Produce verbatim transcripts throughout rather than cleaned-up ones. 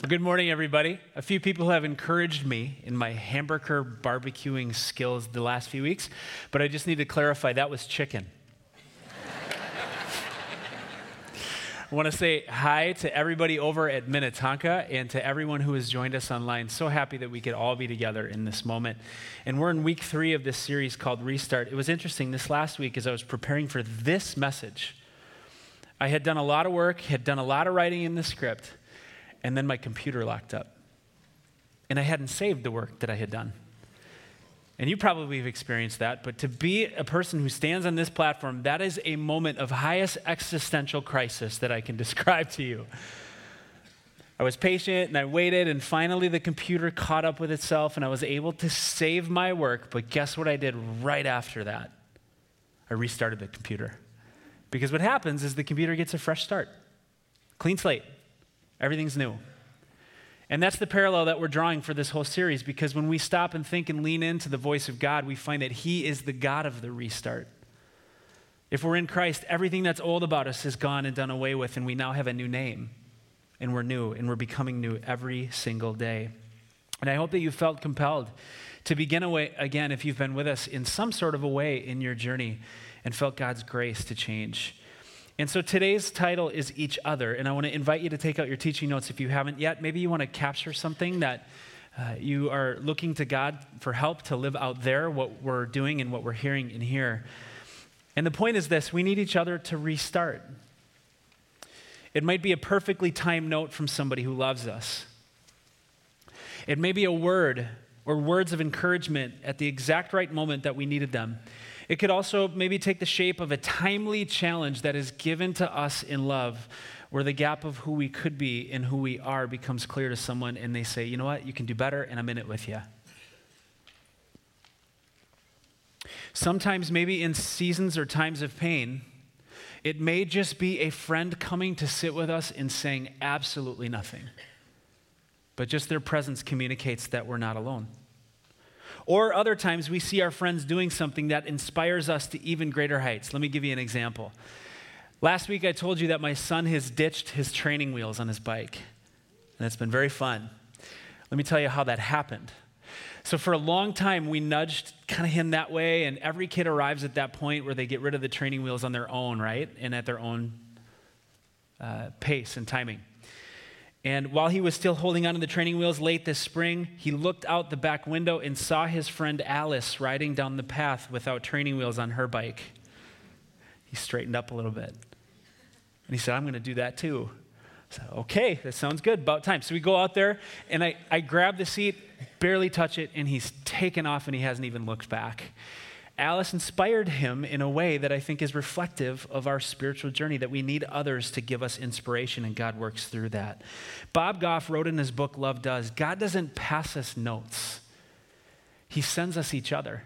Good morning, everybody. A few people have encouraged me in my hamburger barbecuing skills the last few weeks, but I just need to clarify that was chicken. I want to say hi to everybody over at Minnetonka and to everyone who has joined us online. So happy that we could all be together in this moment. And we're in week three of this series called Restart. It was interesting this last week as I was preparing for this message. I had done a lot of work, had done a lot of writing in the script, and then my computer locked up. And I hadn't saved the work that I had done. And you probably have experienced that, but to be a person who stands on this platform, that is a moment of highest existential crisis that I can describe to you. I was patient and I waited, and finally the computer caught up with itself and I was able to save my work, but guess what I did right after that? I restarted the computer. Because what happens is the computer gets a fresh start. Clean slate. Everything's new. And that's the parallel that we're drawing for this whole series, because when we stop and think and lean into the voice of God, we find that He is the God of the restart. If we're in Christ, everything that's old about us is gone and done away with, and we now have a new name, and we're new, and we're becoming new every single day. And I hope that you felt compelled to begin away again, if you've been with us in some sort of a way in your journey, and felt God's grace to change. And so today's title is Each Other, and I want to invite you to take out your teaching notes if you haven't yet. Maybe you want to capture something that uh, you are looking to God for help to live out there, what we're doing and what we're hearing in here. And the point is this: we need each other to restart. It might be a perfectly timed note from somebody who loves us. It may be a word or words of encouragement at the exact right moment that we needed them. It could also maybe take the shape of a timely challenge that is given to us in love, where the gap of who we could be and who we are becomes clear to someone, and they say, you know what, you can do better, and I'm in it with you. Sometimes, maybe in seasons or times of pain, it may just be a friend coming to sit with us and saying absolutely nothing. But just their presence communicates that we're not alone. Or other times we see our friends doing something that inspires us to even greater heights. Let me give you an example. Last week I told you that my son has ditched his training wheels on his bike, and it's been very fun. Let me tell you how that happened. So for a long time we nudged kind of him that way, and every kid arrives at that point where they get rid of the training wheels on their own, right? And at their own uh, pace and timing. And while he was still holding onto the training wheels late this spring, he looked out the back window and saw his friend Alice riding down the path without training wheels on her bike. He straightened up a little bit. And he said, I'm going to do that too. I said, okay, that sounds good, about time. So we go out there, and I, I grab the seat, barely touch it, and he's taken off and he hasn't even looked back. Alice inspired him in a way that I think is reflective of our spiritual journey, that we need others to give us inspiration, and God works through that. Bob Goff wrote in his book, Love Does, God doesn't pass us notes. He sends us each other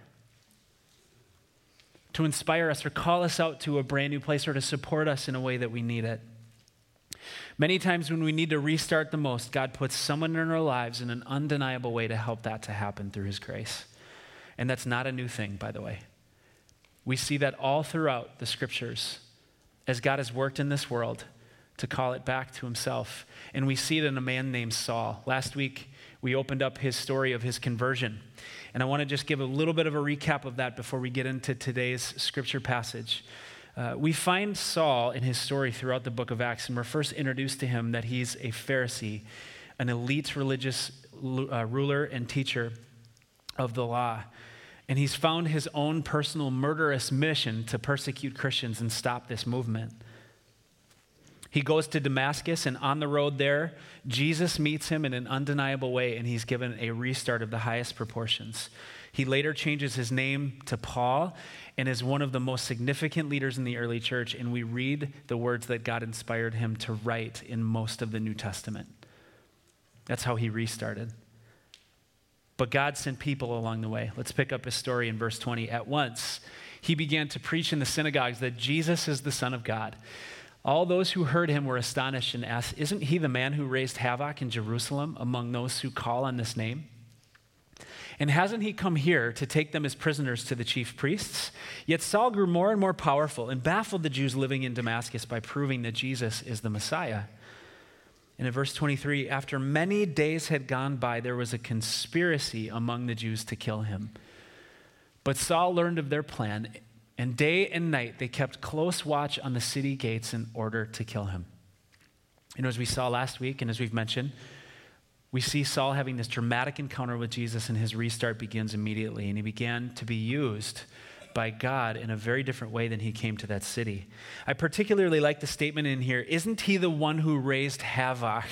to inspire us or call us out to a brand new place or to support us in a way that we need it. Many times when we need to restart the most, God puts someone in our lives in an undeniable way to help that to happen through His grace. And that's not a new thing, by the way. We see that all throughout the scriptures as God has worked in this world to call it back to Himself. And we see it in a man named Saul. Last week, we opened up his story of his conversion. And I want to just give a little bit of a recap of that before we get into today's scripture passage. Uh, we find Saul in his story throughout the book of Acts, and we're first introduced to him that he's a Pharisee, an elite religious uh, ruler and teacher of the law. And he's found his own personal murderous mission to persecute Christians and stop this movement. He goes to Damascus, and on the road there, Jesus meets him in an undeniable way, and he's given a restart of the highest proportions. He later changes his name to Paul and is one of the most significant leaders in the early church, and we read the words that God inspired him to write in most of the New Testament. That's how he restarted. But God sent people along the way. Let's pick up his story in verse twenty. At once, he began to preach in the synagogues that Jesus is the Son of God. All those who heard him were astonished and asked, isn't he the man who raised havoc in Jerusalem among those who call on this name? And hasn't he come here to take them as prisoners to the chief priests? Yet Saul grew more and more powerful and baffled the Jews living in Damascus by proving that Jesus is the Messiah. And in verse twenty-three, after many days had gone by, there was a conspiracy among the Jews to kill him. But Saul learned of their plan, and day and night they kept close watch on the city gates in order to kill him. You know, as we saw last week, and as we've mentioned, we see Saul having this dramatic encounter with Jesus, and his restart begins immediately. And he began to be used by God in a very different way than he came to that city. I particularly like the statement in here, isn't he the one who raised havoc?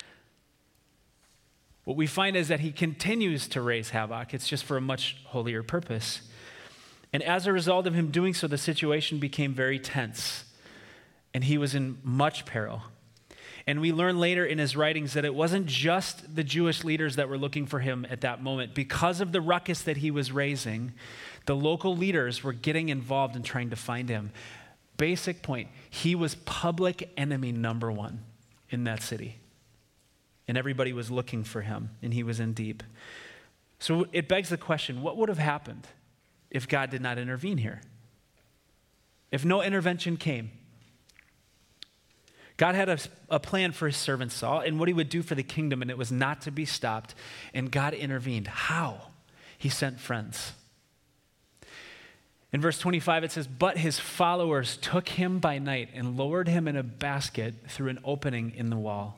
What we find is that he continues to raise havoc. It's just for a much holier purpose. And as a result of him doing so, the situation became very tense, and he was in much peril. And we learn later in his writings that it wasn't just the Jewish leaders that were looking for him at that moment. Because of the ruckus that he was raising, the local leaders were getting involved in trying to find him. Basic point, he was public enemy number one in that city. And everybody was looking for him, and he was in deep. So it begs the question, what would have happened if God did not intervene here? If no intervention came? God had a, a plan for his servant Saul and what he would do for the kingdom, and it was not to be stopped. And God intervened. How? He sent friends. In verse twenty-five, it says, but his followers took him by night and lowered him in a basket through an opening in the wall.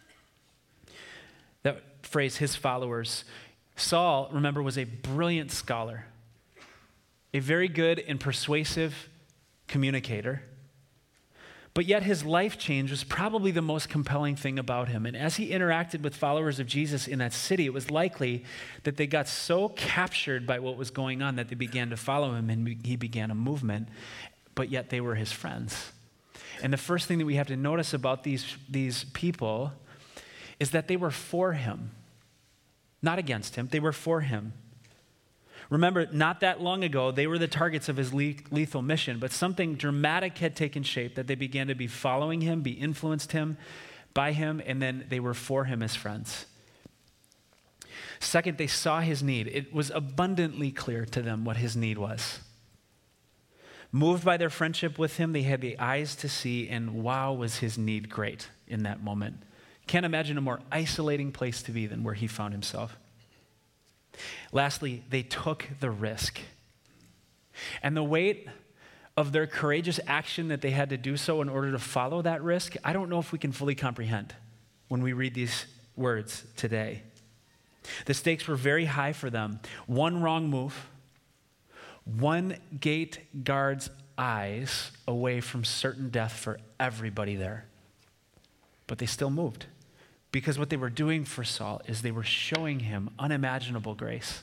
That phrase, his followers. Saul, remember, was a brilliant scholar, a very good and persuasive communicator. But yet his life change was probably the most compelling thing about him. And as he interacted with followers of Jesus in that city, it was likely that they got so captured by what was going on that they began to follow him, and he began a movement, but yet they were his friends. And the first thing that we have to notice about these, these people is that they were for him, not against him. They were for him. Remember, not that long ago, they were the targets of his lethal mission, but something dramatic had taken shape that they began to be following him, be influenced him by him, and then they were for him as friends. Second, they saw his need. It was abundantly clear to them what his need was. Moved by their friendship with him, they had the eyes to see, and wow, was his need great in that moment. Can't imagine a more isolating place to be than where he found himself. Lastly, they took the risk. And the weight of their courageous action that they had to do so in order to follow that risk, I don't know if we can fully comprehend when we read these words today. The stakes were very high for them. One wrong move, one gate guard's eyes away from certain death for everybody there. But they still moved. Because what they were doing for Saul is they were showing him unimaginable grace.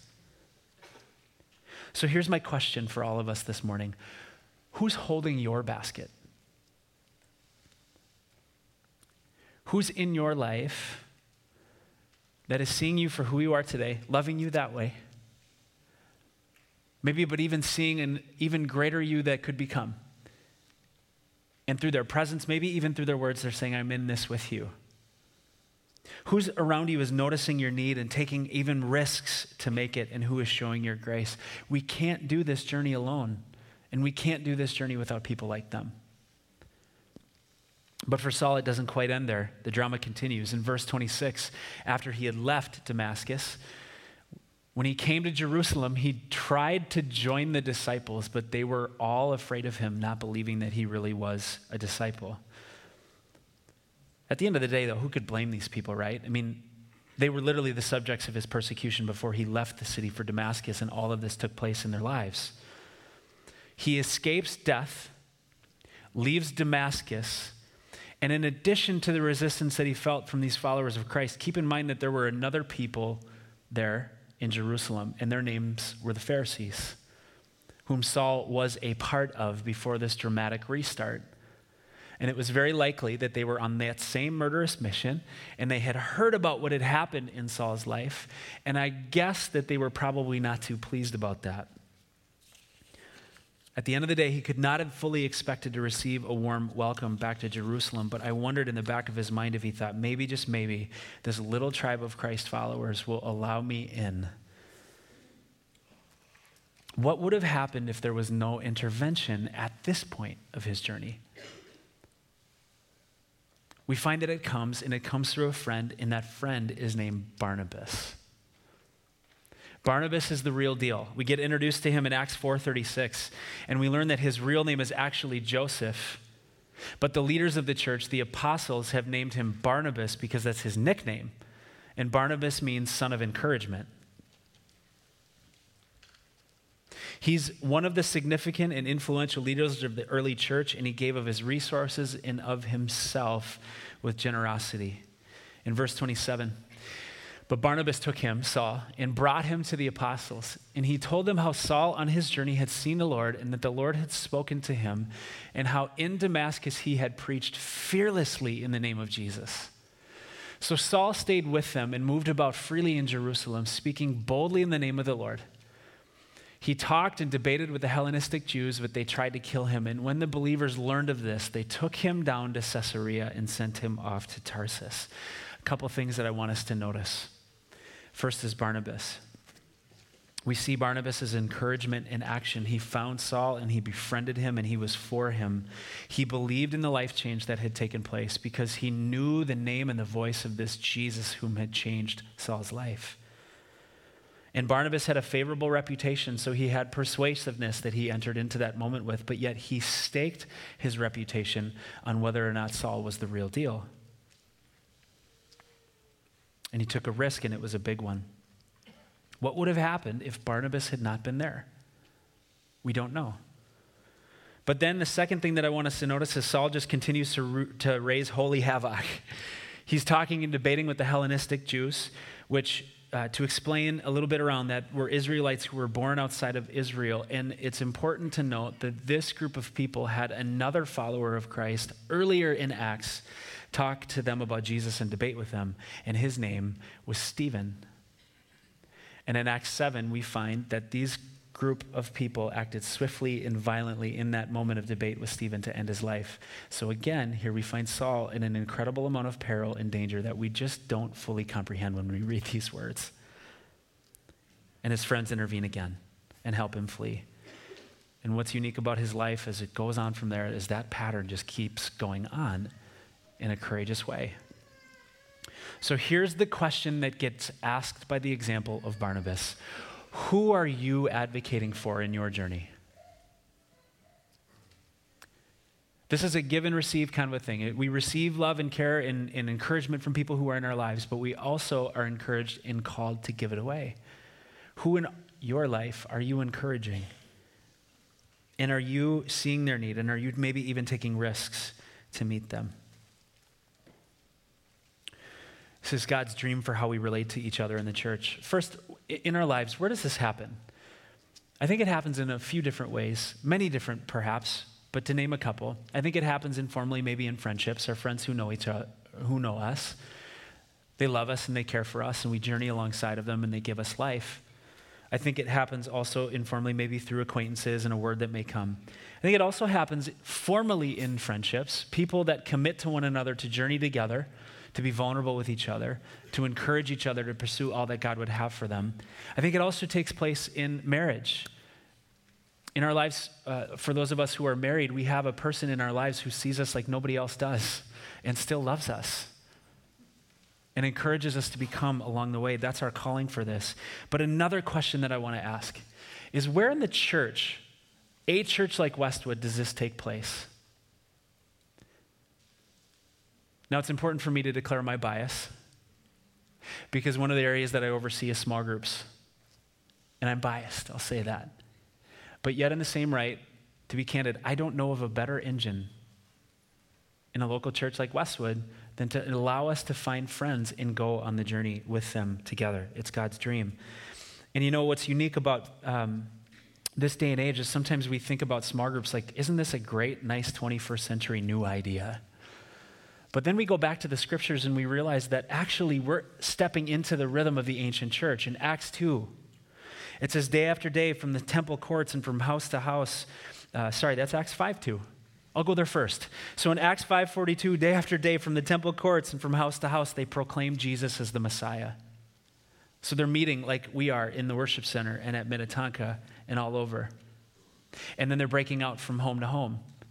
So here's my question for all of us this morning. Who's holding your basket? Who's in your life that is seeing you for who you are today, loving you that way? Maybe, but even seeing an even greater you that could become. And through their presence, maybe even through their words, they're saying, I'm in this with you. Who's around you is noticing your need and taking even risks to make it, and who is showing your grace? We can't do this journey alone, and we can't do this journey without people like them. But for Saul, it doesn't quite end there. The drama continues. In verse twenty-six, after he had left Damascus, when he came to Jerusalem, he tried to join the disciples, but they were all afraid of him, not believing that he really was a disciple. At the end of the day, though, who could blame these people, right? I mean, they were literally the subjects of his persecution before he left the city for Damascus, and all of this took place in their lives. He escapes death, leaves Damascus, and in addition to the resistance that he felt from these followers of Christ, keep in mind that there were another people there in Jerusalem, and their names were the Pharisees, whom Saul was a part of before this dramatic restart. And it was very likely that they were on that same murderous mission, and they had heard about what had happened in Saul's life, and I guess that they were probably not too pleased about that. At the end of the day, he could not have fully expected to receive a warm welcome back to Jerusalem, but I wondered in the back of his mind if he thought, maybe, just maybe, this little tribe of Christ followers will allow me in. What would have happened if there was no intervention at this point of his journey? we find that it comes, and it comes through a friend, and that friend is named Barnabas. Barnabas is the real deal. We get introduced to him in Acts four thirty-six, and we learn that his real name is actually Joseph. But the leaders of the church, the apostles, have named him Barnabas because that's his nickname. And Barnabas means son of encouragement. He's one of the significant and influential leaders of the early church, and he gave of his resources and of himself with generosity. In verse twenty-seven, but Barnabas took him, Saul, and brought him to the apostles. And he told them how Saul on his journey had seen the Lord, and that the Lord had spoken to him, and how in Damascus he had preached fearlessly in the name of Jesus. So Saul stayed with them and moved about freely in Jerusalem, speaking boldly in the name of the Lord. He talked and debated with the Hellenistic Jews, but they tried to kill him. And when the believers learned of this, they took him down to Caesarea and sent him off to Tarsus. A couple things that I want us to notice. First is Barnabas. We see Barnabas' encouragement in action. He found Saul and he befriended him and he was for him. He believed in the life change that had taken place because he knew the name and the voice of this Jesus whom had changed Saul's life. And Barnabas had a favorable reputation, so he had persuasiveness that he entered into that moment with, but yet he staked his reputation on whether or not Saul was the real deal. And he took a risk, and it was a big one. What would have happened if Barnabas had not been there? We don't know. But then the second thing that I want us to notice is Saul just continues to, to raise holy havoc. He's talking and debating with the Hellenistic Jews, which, uh, to explain a little bit around that, were Israelites who were born outside of Israel. And it's important to note that this group of people had another follower of Christ earlier in Acts talk to them about Jesus and debate with them, and his name was Stephen. And in Acts seven, we find that these group of people acted swiftly and violently in that moment of debate with Stephen to end his life. So again, here we find Saul in an incredible amount of peril and danger that we just don't fully comprehend when we read these words. And his friends intervene again and help him flee. And what's unique about his life as it goes on from there is that pattern just keeps going on in a courageous way. So here's the question that gets asked by the example of Barnabas. Who are you advocating for in your journey? This is a give and receive kind of a thing. We receive love and care and, and encouragement from people who are in our lives, but we also are encouraged and called to give it away. Who in your life are you encouraging? And are you seeing their need? And are you maybe even taking risks to meet them? This is God's dream for how we relate to each other in the church. First, in our lives, where does this happen? I think it happens in a few different ways, many different perhaps, but to name a couple, I think it happens informally, maybe in friendships, our friends who know each other, who know us. They love us and they care for us, and we journey alongside of them and they give us life. I think it happens also informally, maybe through acquaintances and a word that may come. I think it also happens formally in friendships, people that commit to one another to journey together, to be vulnerable with each other, to encourage each other to pursue all that God would have for them. I think it also takes place in marriage. In our lives, uh, for those of us who are married, we have a person in our lives who sees us like nobody else does and still loves us and encourages us to become along the way. That's our calling for this. But another question that I want to ask is, where in the church, a church like Westwood, does this take place? Now, it's important for me to declare my bias because one of the areas that I oversee is small groups. And I'm biased, I'll say that. But yet in the same right, to be candid, I don't know of a better engine in a local church like Westwood than to allow us to find friends and go on the journey with them together. It's God's dream. And you know what's unique about um, this day and age is sometimes we think about small groups like, isn't this a great, nice twenty-first century new idea? But then we go back to the scriptures and we realize that actually we're stepping into the rhythm of the ancient church. In Acts two, it says day after day from the temple courts and from house to house. Uh, sorry, that's Acts five two. I'll go there first. So in Acts five forty-two, day after day from the temple courts and from house to house, they proclaim Jesus as the Messiah. So they're meeting like we are in the worship center and at Minnetonka and all over. And then they're breaking out from home to home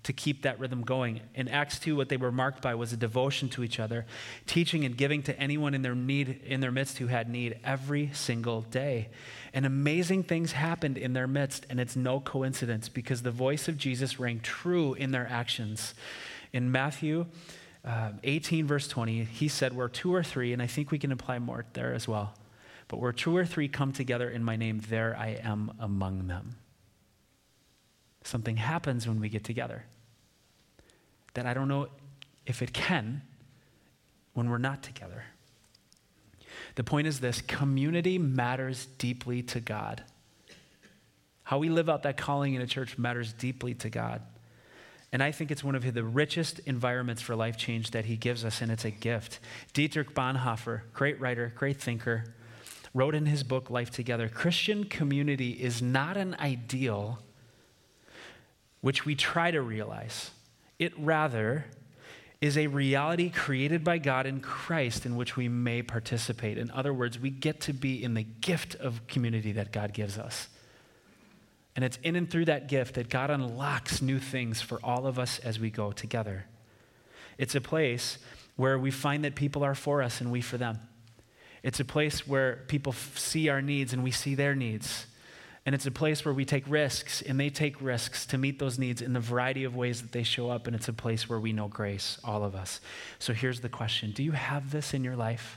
to keep that rhythm going. In Acts two, what they were marked by was a devotion to each other, teaching and giving to anyone in their need, in their midst who had need every single day. And amazing things happened in their midst, and it's no coincidence because the voice of Jesus rang true in their actions. In Matthew uh, eighteen, verse twenty, he said, where two or three, and I think we can apply more there as well, but where two or three come together in my name, there I am among them. Something happens when we get together that I don't know if it can when we're not together. The point is this: community matters deeply to God. How we live out that calling in a church matters deeply to God. And I think it's one of the richest environments for life change that he gives us, and it's a gift. Dietrich Bonhoeffer, great writer, great thinker, wrote in his book, Life Together, Christian community is not an ideal which we try to realize. It rather is a reality created by God in Christ in which we may participate. In other words, we get to be in the gift of community that God gives us. And it's in and through that gift that God unlocks new things for all of us as we go together. It's a place where we find that people are for us and we for them. It's a place where people f- see our needs and we see their needs. And it's a place where we take risks and they take risks to meet those needs in the variety of ways that they show up. And it's a place where we know grace, all of us. So here's the question. Do you have this in your life?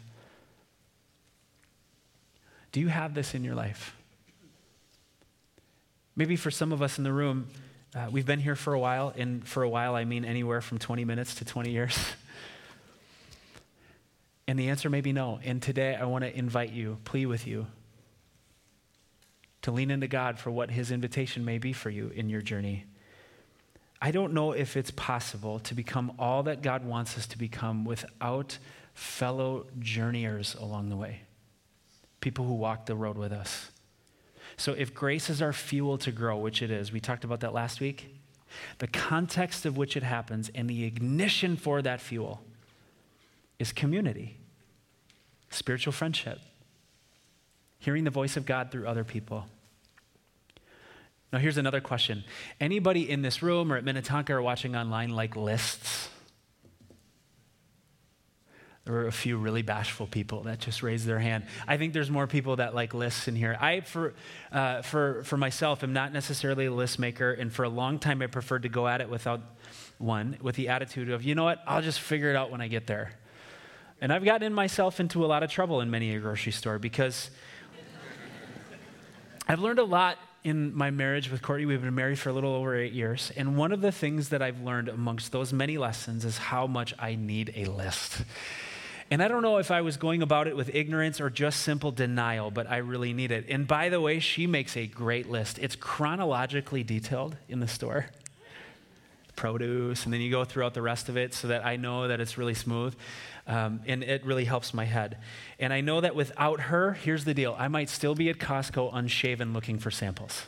Do you have this in your life? Maybe for some of us in the room, uh, we've been here for a while, and for a while I mean anywhere from twenty minutes to twenty years. And the answer may be no. And today I want to invite you, plead with you, to lean into God for what his invitation may be for you in your journey. I don't know if it's possible to become all that God wants us to become without fellow journeyers along the way, people who walk the road with us. So if grace is our fuel to grow, which it is, we talked about that last week, the context of which it happens and the ignition for that fuel is community, spiritual friendship, hearing the voice of God through other people. Now here's another question. Anybody in this room or at Minnetonka or watching online like lists? There were a few really bashful people that just raised their hand. I think there's more people that like lists in here. I, for uh, for for myself, am not necessarily a list maker, and for a long time I preferred to go at it without one, with the attitude of, you know what, I'll just figure it out when I get there. And I've gotten myself into a lot of trouble in many a grocery store because I've learned a lot in my marriage with Courtney. We've been married for a little over eight years, and one of the things that I've learned amongst those many lessons is how much I need a list. And I don't know if I was going about it with ignorance or just simple denial, but I really need it. And by the way, she makes a great list. It's chronologically detailed in the store. Produce, and then you go throughout the rest of it so that I know that it's really smooth. Um, and it really helps my head. And I know that without her, here's the deal. I might still be at Costco unshaven looking for samples.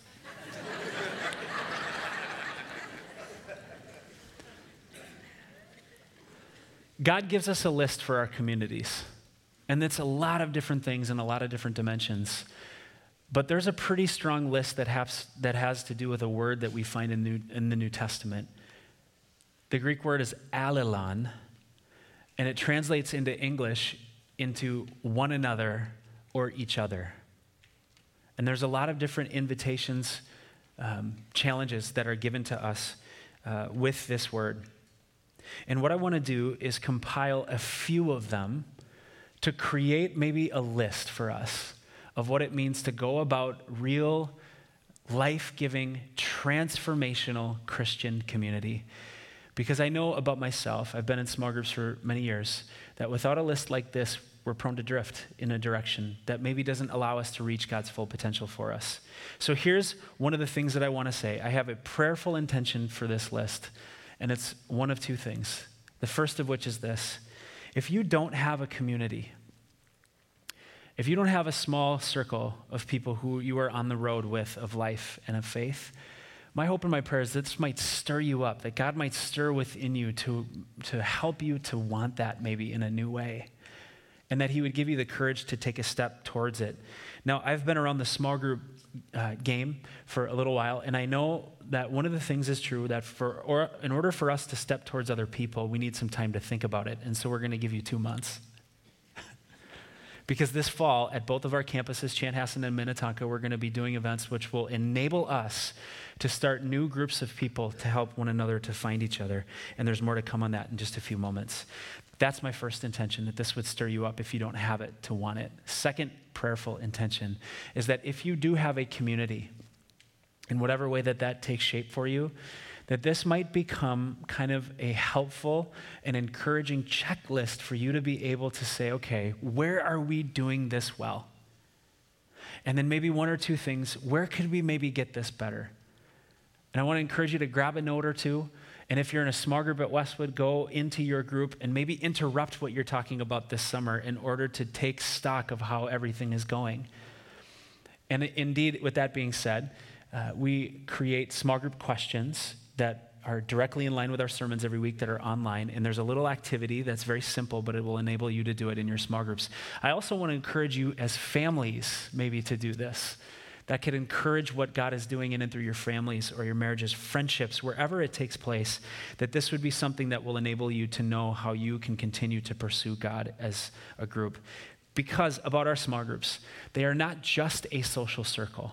God gives us a list for our communities, and it's a lot of different things and a lot of different dimensions. But there's a pretty strong list that has, that has to do with a word that we find in, New, in the New Testament. The Greek word is allelon, and it translates into English into one another or each other. And there's a lot of different invitations, um, challenges that are given to us uh, with this word. And what I want to do is compile a few of them to create maybe a list for us of what it means to go about real, life-giving, transformational Christian community. Because I know about myself, I've been in small groups for many years, that without a list like this, we're prone to drift in a direction that maybe doesn't allow us to reach God's full potential for us. So here's one of the things that I want to say. I have a prayerful intention for this list. And it's one of two things. The first of which is this. If you don't have a community, if you don't have a small circle of people who you are on the road with of life and of faith, my hope and my prayer is that this might stir you up, that God might stir within you to, to help you to want that maybe in a new way. and that he would give you the courage to take a step towards it. Now, I've been around the small group uh, game for a little while, and I know that one of the things is true, that for or in order for us to step towards other people, we need some time to think about it, and so we're going to give you two months. Because this fall, at both of our campuses, Chanhassen and Minnetonka, we're going to be doing events which will enable us to start new groups of people to help one another to find each other. And there's more to come on that in just a few moments. That's my first intention, that this would stir you up if you don't have it, to want it. Second prayerful intention is that if you do have a community, in whatever way that that takes shape for you, that this might become kind of a helpful and encouraging checklist for you to be able to say, okay, where are we doing this well? And then maybe one or two things, where could we maybe get this better? And I want to encourage you to grab a note or two. And if you're in a small group at Westwood, go into your group and maybe interrupt what you're talking about this summer in order to take stock of how everything is going. And indeed, with that being said, uh, we create small group questions that are directly in line with our sermons every week that are online. And there's a little activity that's very simple, but it will enable you to do it in your small groups. I also want to encourage you as families maybe to do this. That could encourage what God is doing in and through your families or your marriages, friendships, wherever it takes place, that this would be something that will enable you to know how you can continue to pursue God as a group. Because about our small groups, they are not just a social circle.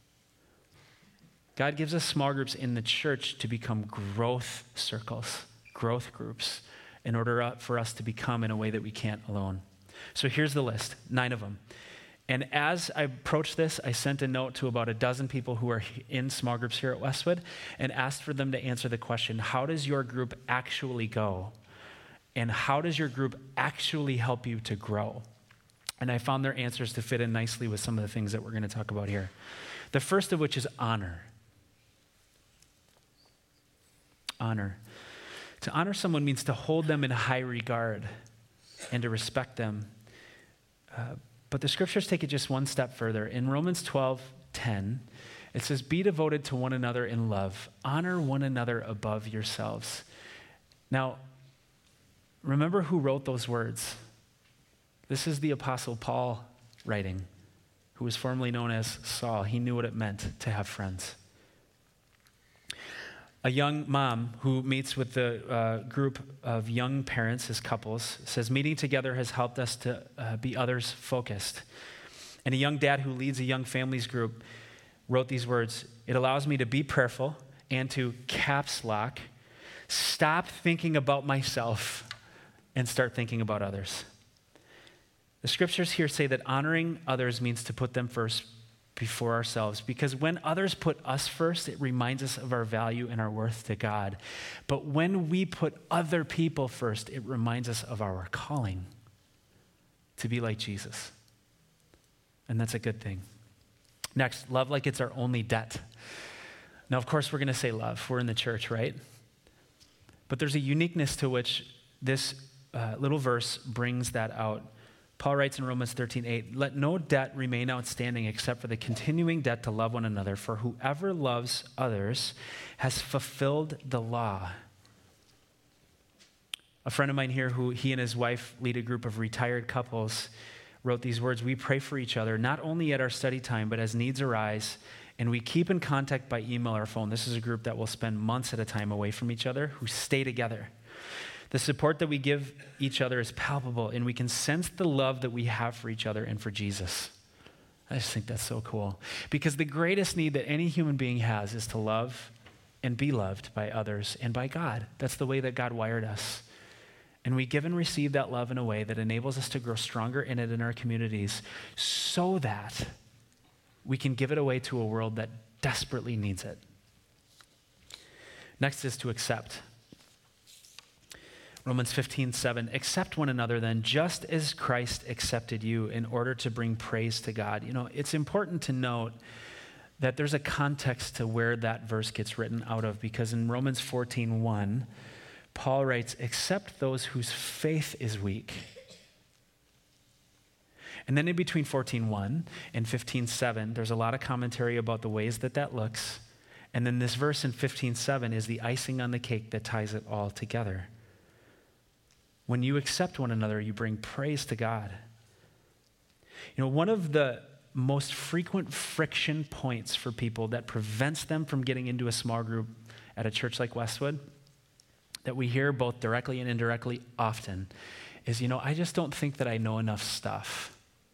God gives us small groups in the church to become growth circles, growth groups, in order for us to become in a way that we can't alone. So here's the list, nine of them. And as I approached this, I sent a note to about a dozen people who are in small groups here at Westwood and asked for them to answer the question, how does your group actually go? And how does your group actually help you to grow? And I found their answers to fit in nicely with some of the things that we're going to talk about here. The first of which is honor. Honor. To honor someone means to hold them in high regard and to respect them. Uh, but the scriptures take it just one step further. In Romans twelve ten, it says, be devoted to one another in love. Honor one another above yourselves. Now, remember who wrote those words. This is the Apostle Paul writing, who was formerly known as Saul. He knew what it meant to have friends. A young mom who meets with the uh, group of young parents as couples says, meeting together has helped us to uh, be others focused. And a young dad who leads a young families group wrote these words, it allows me to be prayerful and to caps lock, stop thinking about myself and start thinking about others. The scriptures here say that honoring others means to put them first before ourselves, because when others put us first, it reminds us of our value and our worth to God. But when we put other people first, it reminds us of our calling to be like Jesus. And that's a good thing. Next, love like it's our only debt. Now, of course, we're going to say love. We're in the church, right? But there's a uniqueness to which this uh, little verse brings that out. Paul writes in Romans thirteen eight, let no debt remain outstanding except for the continuing debt to love one another, for whoever loves others has fulfilled the law. A friend of mine here, who he and his wife lead a group of retired couples, wrote these words, we pray for each other, not only at our study time, but as needs arise, and we keep in contact by email or phone. This is a group that will spend months at a time away from each other, who stay together. The support that we give each other is palpable, and we can sense the love that we have for each other and for Jesus. I just think that's so cool. Because the greatest need that any human being has is to love and be loved by others and by God. That's the way that God wired us. And we give and receive that love in a way that enables us to grow stronger in it in our communities so that we can give it away to a world that desperately needs it. Next is to accept. Romans fifteen seven, accept one another then, just as Christ accepted you in order to bring praise to God. You know, it's important to note that there's a context to where that verse gets written out of, because in Romans fourteen one, Paul writes, accept those whose faith is weak. And then in between fourteen one and fifteen seven, there's a lot of commentary about the ways that that looks. And then this verse in fifteen seven is the icing on the cake that ties it all together. When you accept one another, you bring praise to God. You know, one of the most frequent friction points for people that prevents them from getting into a small group at a church like Westwood, that we hear both directly and indirectly often, is, you know, I just don't think that I know enough stuff.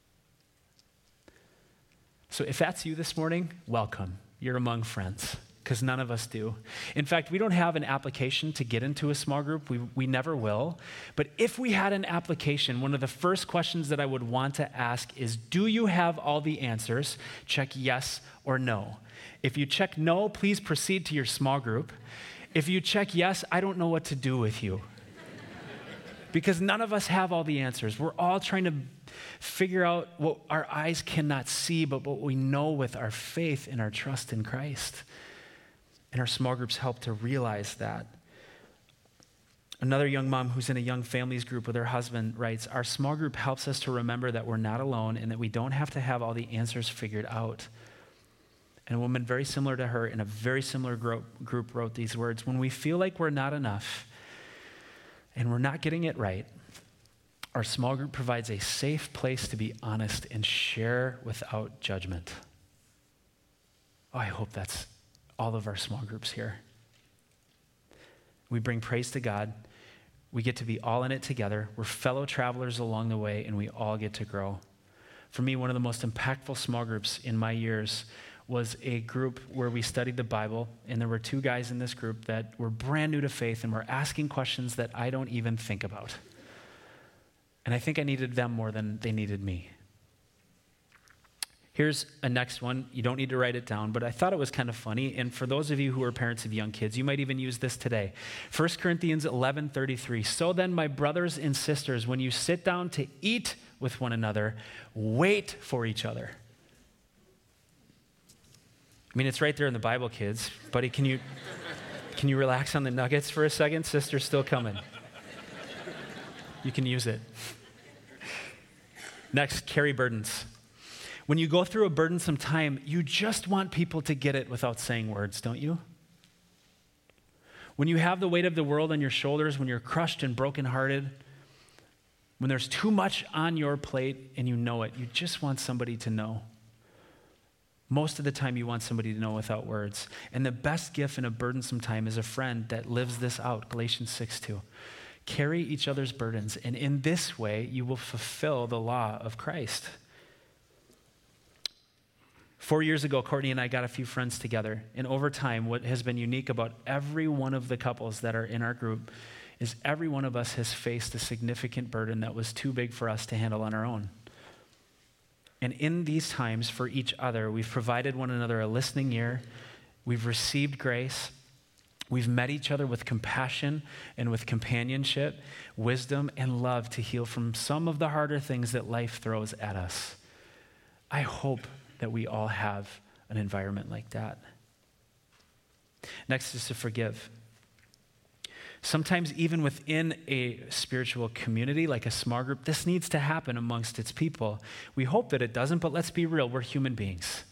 So if that's you this morning, welcome. You're among friends, because none of us do. In fact, we don't have an application to get into a small group. We, we never will. But if we had an application, one of the first questions that I would want to ask is, do you have all the answers? Check yes or no. If you check no, please proceed to your small group. If you check yes, I don't know what to do with you. Because none of us have all the answers. We're all trying to figure out what our eyes cannot see, but what we know with our faith and our trust in Christ. And our small groups help to realize that. Another young mom who's in a young families group with her husband writes, our small group helps us to remember that we're not alone and that we don't have to have all the answers figured out. And a woman very similar to her in a very similar group wrote these words, when we feel like we're not enough and we're not getting it right, our small group provides a safe place to be honest and share without judgment. Oh, I hope that's all of our small groups here. We bring praise to God. We get to be all in it together. We're fellow travelers along the way, and we all get to grow. For me, one of the most impactful small groups in my years was a group where we studied the Bible, and there were two guys in this group that were brand new to faith and were asking questions that I don't even think about. And I think I needed them more than they needed me. Here's a next one. You don't need to write it down, but I thought it was kind of funny. And for those of you who are parents of young kids, you might even use this today. First Corinthians eleven thirty-three. So then, my brothers and sisters, when you sit down to eat with one another, wait for each other. I mean, it's right there in the Bible, kids. Buddy, can you, can you relax on the nuggets for a second? Sister's still coming. You can use it. Next, carry burdens. When you go through a burdensome time, you just want people to get it without saying words, don't you? When you have the weight of the world on your shoulders, when you're crushed and brokenhearted, when there's too much on your plate and you know it, you just want somebody to know. Most of the time, you want somebody to know without words. And the best gift in a burdensome time is a friend that lives this out, Galatians six two. Carry each other's burdens, and in this way, you will fulfill the law of Christ. Four years ago, Courtney and I got a few friends together, and over time, what has been unique about every one of the couples that are in our group is every one of us has faced a significant burden that was too big for us to handle on our own. And in these times, for each other, we've provided one another a listening ear, we've received grace, we've met each other with compassion and with companionship, wisdom, and love to heal from some of the harder things that life throws at us. I hope that we all have an environment like that. Next is to forgive. Sometimes even within a spiritual community, like a small group, this needs to happen amongst its people. We hope that it doesn't, but let's be real, we're human beings.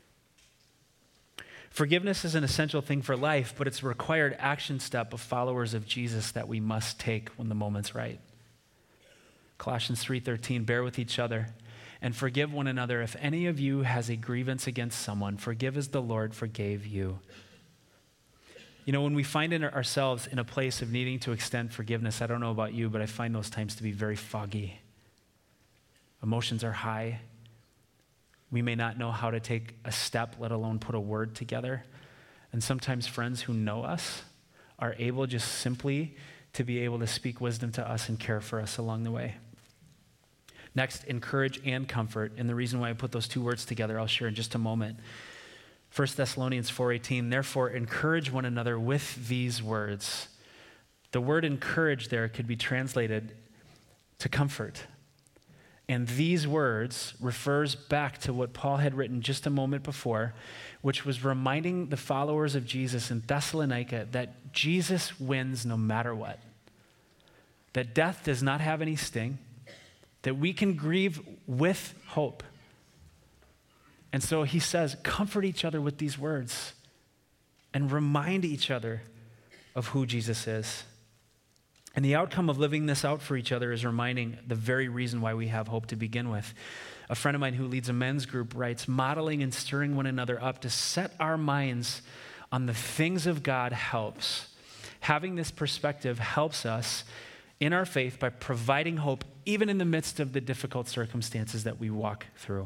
Forgiveness is an essential thing for life, but it's a required action step of followers of Jesus that we must take when the moment's right. Colossians three thirteen, bear with each other and forgive one another. If any of you has a grievance against someone, forgive as the Lord forgave you. You know, when we find in ourselves in a place of needing to extend forgiveness, I don't know about you, but I find those times to be very foggy. Emotions are high. We may not know how to take a step, let alone put a word together. And sometimes friends who know us are able just simply to be able to speak wisdom to us and care for us along the way. Next, encourage and comfort. And the reason why I put those two words together, I'll share in just a moment. First Thessalonians four eighteen, therefore encourage one another with these words. The word encourage there could be translated to comfort. And these words refers back to what Paul had written just a moment before, which was reminding the followers of Jesus in Thessalonica that Jesus wins no matter what. That death does not have any sting, that we can grieve with hope. And so he says, comfort each other with these words and remind each other of who Jesus is. And the outcome of living this out for each other is reminding the very reason why we have hope to begin with. A friend of mine who leads a men's group writes, modeling and stirring one another up to set our minds on the things of God helps. Having this perspective helps us in our faith by providing hope even in the midst of the difficult circumstances that we walk through.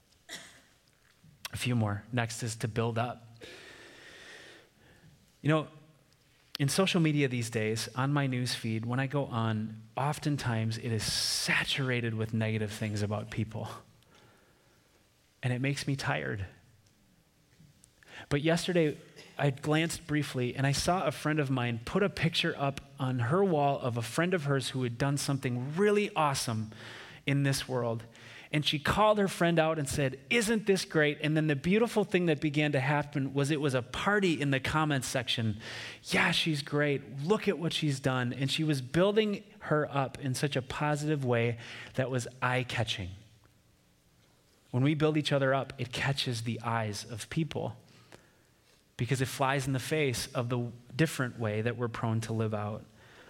A few more. Next is to build up. You know, in social media these days, on my news feed, when I go on, oftentimes it is saturated with negative things about people. And it makes me tired. But yesterday, I glanced briefly and I saw a friend of mine put a picture up on her wall of a friend of hers who had done something really awesome in this world. And she called her friend out and said, isn't this great? And then the beautiful thing that began to happen was it was a party in the comments section. Yeah, she's great. Look at what she's done. And she was building her up in such a positive way that was eye-catching. When we build each other up, it catches the eyes of people because it flies in the face of the different way that we're prone to live out.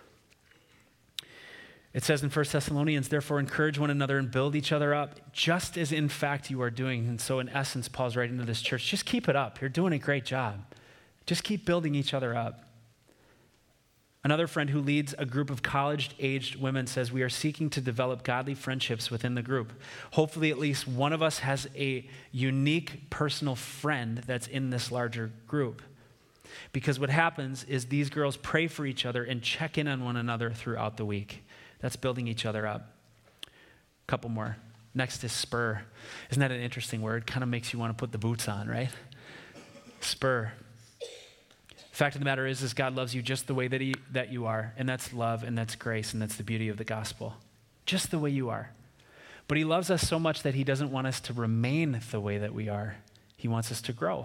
It says in First Thessalonians, therefore encourage one another and build each other up, just as in fact you are doing. And so in essence, Paul's writing to this church, just keep it up. You're doing a great job. Just keep building each other up. Another friend who leads a group of college-aged women says, we are seeking to develop godly friendships within the group. Hopefully at least one of us has a unique personal friend that's in this larger group. Because what happens is these girls pray for each other and check in on one another throughout the week. That's building each other up. A couple more. Next is spur. Isn't that an interesting word? Kind of makes you want to put the boots on, right? Spur. Fact of the matter is, is God loves you just the way that he that you are, and that's love, and that's grace, and that's the beauty of the gospel. Just the way you are. But he loves us so much that he doesn't want us to remain the way that we are. He wants us to grow.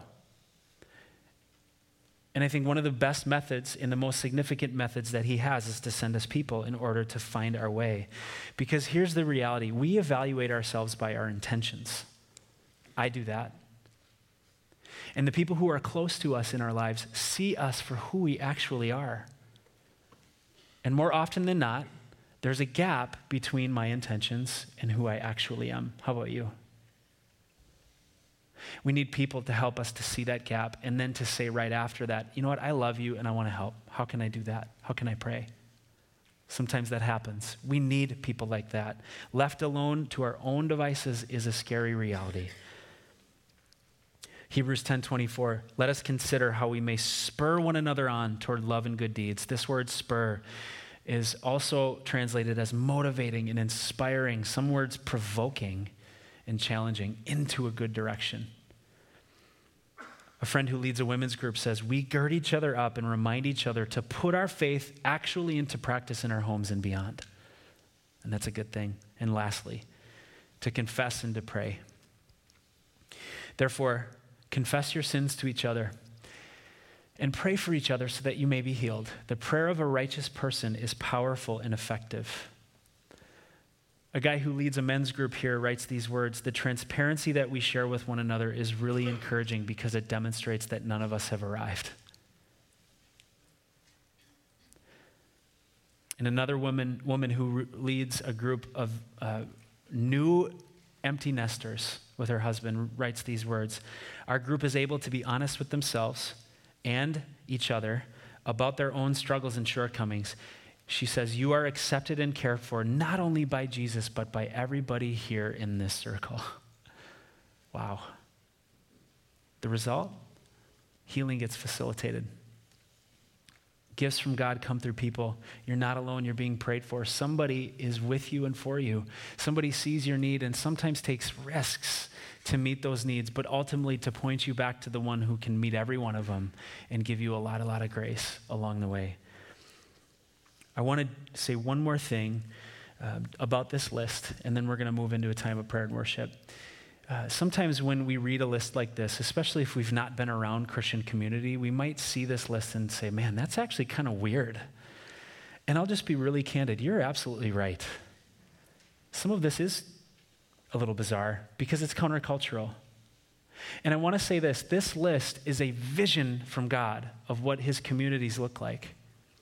And I think one of the best methods and the most significant methods that he has is to send us people in order to find our way. Because here's the reality. We evaluate ourselves by our intentions. I do that. And the people who are close to us in our lives see us for who we actually are. And more often than not, there's a gap between my intentions and who I actually am. How about you? We need people to help us to see that gap and then to say right after that, you know what, I love you and I want to help. How can I do that? How can I pray? Sometimes that happens. We need people like that. Left alone to our own devices is a scary reality. Hebrews ten twenty-four, let us consider how we may spur one another on toward love and good deeds. This word spur is also translated as motivating and inspiring, some words provoking and challenging into a good direction. A friend who leads a women's group says, we gird each other up and remind each other to put our faith actually into practice in our homes and beyond. And that's a good thing. And lastly, to confess and to pray. Therefore, confess your sins to each other and pray for each other so that you may be healed. The prayer of a righteous person is powerful and effective. A guy who leads a men's group here writes these words, the transparency that we share with one another is really encouraging because it demonstrates that none of us have arrived. And another woman, woman who re- leads a group of uh, new empty nesters with her husband writes these words, our group is able to be honest with themselves and each other about their own struggles and shortcomings. She says, you are accepted and cared for not only by Jesus, but by everybody here in this circle. Wow. The result? Healing gets facilitated. Gifts from God come through people. You're not alone. You're being prayed for. Somebody is with you and for you. Somebody sees your need and sometimes takes risks to meet those needs, but ultimately to point you back to the one who can meet every one of them and give you a lot, a lot of grace along the way. I want to say one more thing uh, about this list, and then we're going to move into a time of prayer and worship. Uh, sometimes when we read a list like this, especially if we've not been around Christian community, we might see this list and say, man, that's actually kind of weird. And I'll just be really candid. You're absolutely right. Some of this is a little bizarre because it's countercultural. And I want to say this, this list is a vision from God of what his communities look like.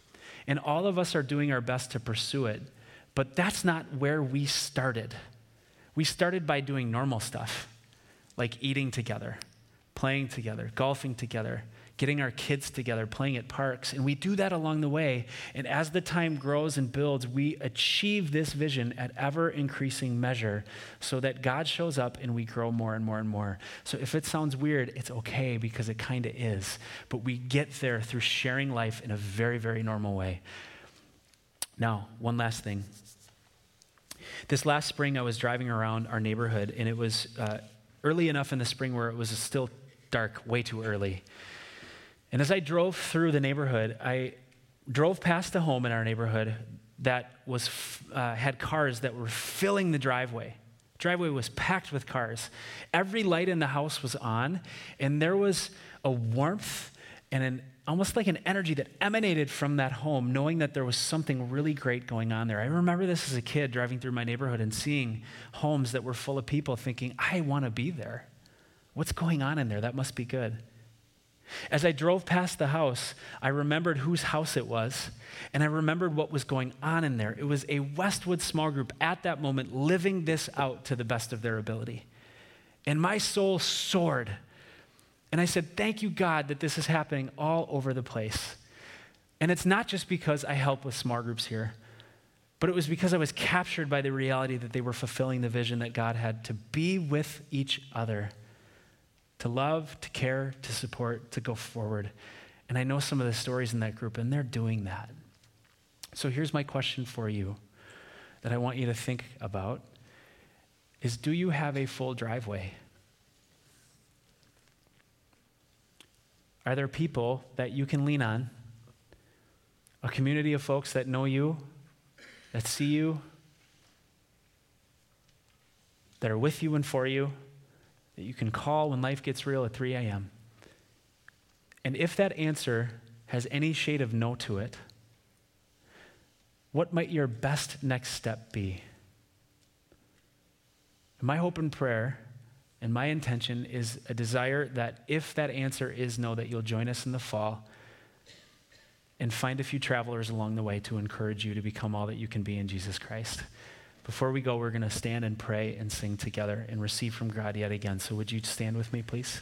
And all of us are doing our best to pursue it, but that's not where we started. We started by doing normal stuff, like eating together, playing together, golfing together, getting our kids together, playing at parks. And we do that along the way. And as the time grows and builds, we achieve this vision at ever increasing measure so that God shows up and we grow more and more and more. So if it sounds weird, it's okay because it kind of is. But we get there through sharing life in a very, very normal way. Now, one last thing. This last spring, I was driving around our neighborhood, and it was uh, early enough in the spring where it was still dark, way too early. And as I drove through the neighborhood, I drove past a home in our neighborhood that was uh, had cars that were filling the driveway. Driveway was packed with cars. Every light in the house was on, and there was a warmth and an almost like an energy that emanated from that home, knowing that there was something really great going on there. I remember this as a kid driving through my neighborhood and seeing homes that were full of people thinking, I want to be there. What's going on in there? That must be good. As I drove past the house, I remembered whose house it was, and I remembered what was going on in there. It was a Westwood small group at that moment living this out to the best of their ability. And my soul soared. And I said, thank you, God, that this is happening all over the place. And it's not just because I help with small groups here, but it was because I was captured by the reality that they were fulfilling the vision that God had to be with each other, to love, to care, to support, to go forward. And I know some of the stories in that group, and they're doing that. So here's my question for you that I want you to think about is, do you have a full driveway? Are there people that you can lean on? A community of folks that know you, that see you, that are with you and for you, that you can call when life gets real at three a.m. And if that answer has any shade of no to it, what might your best next step be? My hope and prayer and my intention is a desire that if that answer is no, that you'll join us in the fall and find a few travelers along the way to encourage you to become all that you can be in Jesus Christ. Before we go, we're going to stand and pray and sing together and receive from God yet again. So would you stand with me, please?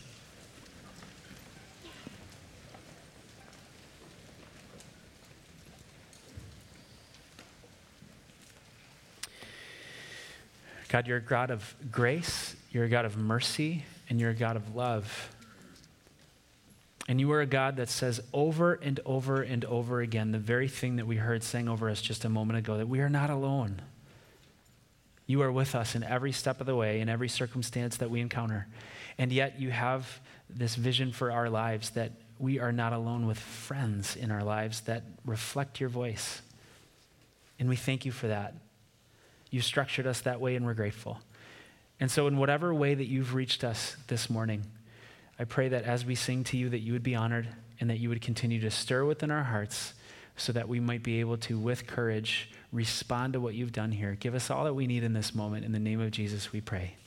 God, you're a God of grace, you're a God of mercy, and you're a God of love. And you are a God that says over and over and over again the very thing that we heard sang over us just a moment ago, that we are not alone. You are with us in every step of the way, in every circumstance that we encounter. And yet you have this vision for our lives that we are not alone with friends in our lives that reflect your voice. And we thank you for that. You structured us that way, and we're grateful. And so in whatever way that you've reached us this morning, I pray that as we sing to you, that you would be honored and that you would continue to stir within our hearts so that we might be able to, with courage, respond to what you've done here. Give us all that we need in this moment. In the name of Jesus, we pray.